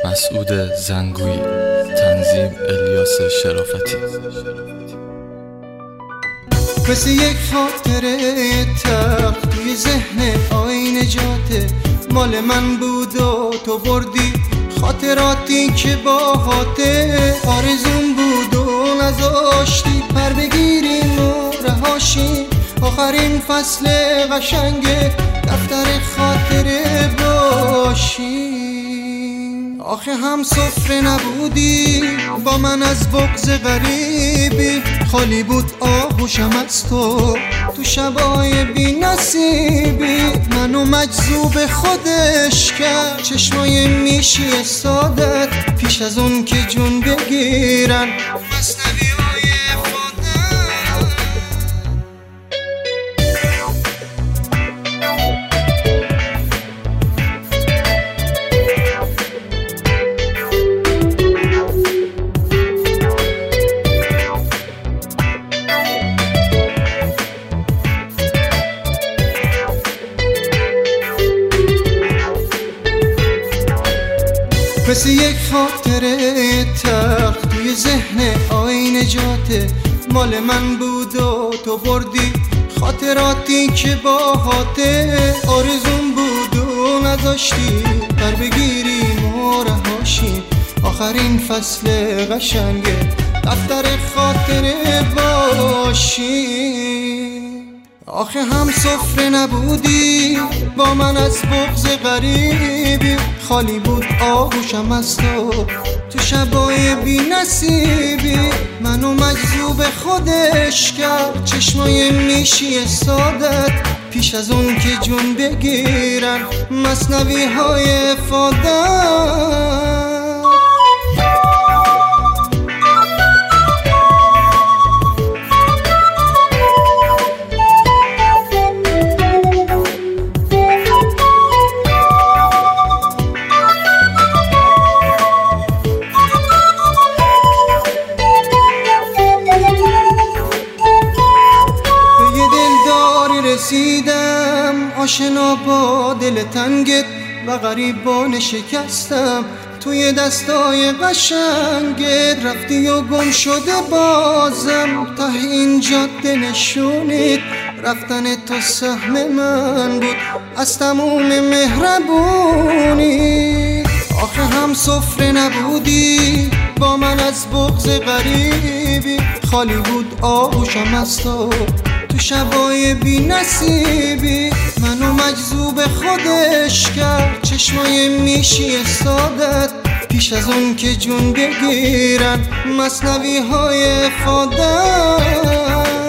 مسعود زنگویی، تنظیم الیاس شرافتی. مثل یک خاطره تلخ توی ذهن آینه جاته، مال من بود و تو بردی خاطراتی که باهاته. آرزون بود و نذاشتی پر بگیریم و رهاشیم، آخرین فصل قشنگ دفتر خاطره باشیم. آخه هم سفره نبودی با من از بغض غریبی، خالی بود آغوشم از تو شبای بی نصیبی. منو مجذوب خودش کرد چشمای میشی سادت، پیش از اون که جون بگیرن مثنوی های مثل یک خاطره تلخ توی ذهن آینه جاته، مال من بود و تو بردی خاطراتی که باهاته. آرزون بود و نذاشتی پر بگیریم و رهاشیم، آخرین فصل قشنگ دفتر خاطره باشیم. آخه هم سفره نبودی با من از بغض غریبی، خالی بود آغوشم از تو شبای بی نصیبی. منو مجذوب خودش کرد چشمای میشی سادت، پیش از اون که جون بگیرن مثنوی های فادت. رسیدم آشنا با دل تنگت و غریبانه شکستم توی دستای قشنگت. رفتی و گم شده بازم تا این جاده نشونید، رفتن تو سهم من بود از تموم مهربونی. آخه هم سفره نبودی با من از بغض غریبی، خالی بود آغوشم از تو شبای بی نصیبی. منو مجذوب خودش کرد چشمای میشی سادت، پیش از اون که جون بگیرن مثنوی های فادت.